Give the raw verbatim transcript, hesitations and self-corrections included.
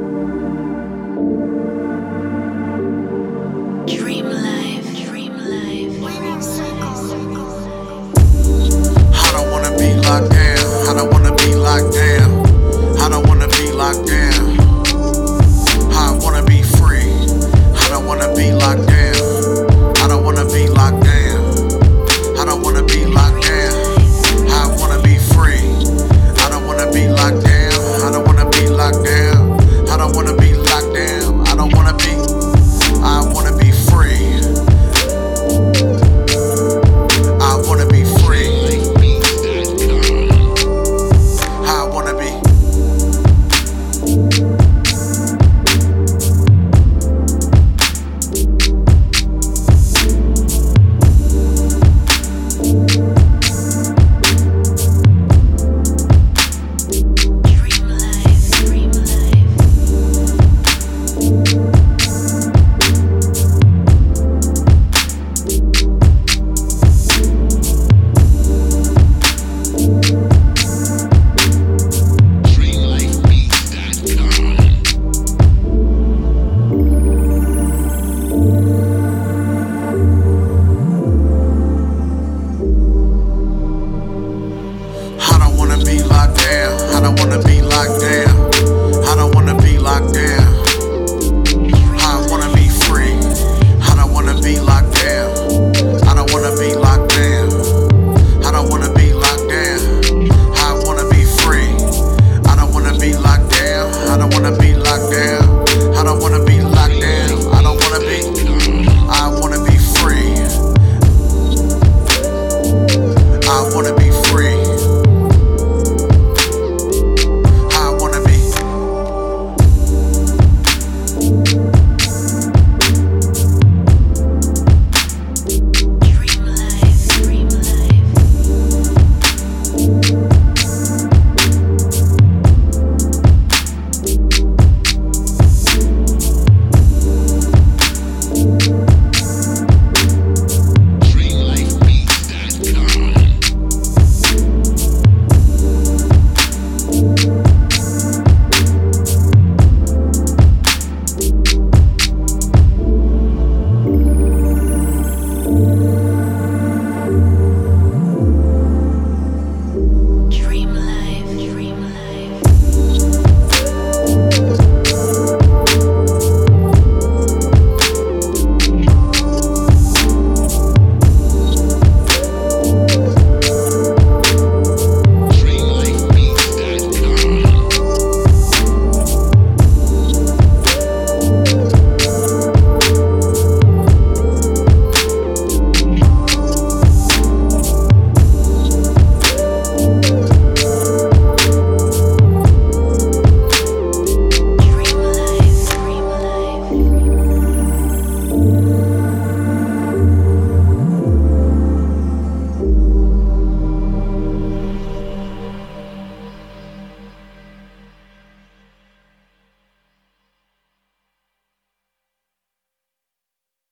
Dream life, dream life. Winning circle. I don't wanna be locked down. I don't wanna be locked down. I don't wanna be locked down. I wanna be free. I don't wanna be locked down. I don't wanna be locked down. I don't wanna be locked down. I wanna be free. I don't wanna be locked down. I don't wanna be locked down. I don't wanna be locked down. I don't wanna be. I wanna be free. I wanna be free. I wanna be. Dream life, dream life. I don't wanna be locked down. I don't wanna be locked down. I don't wanna be locked down. I wanna be free. I don't wanna be locked down. I don't wanna be locked down. I don't wanna be locked down. I wanna be free. I don't wanna be locked down. I don't wanna be locked down.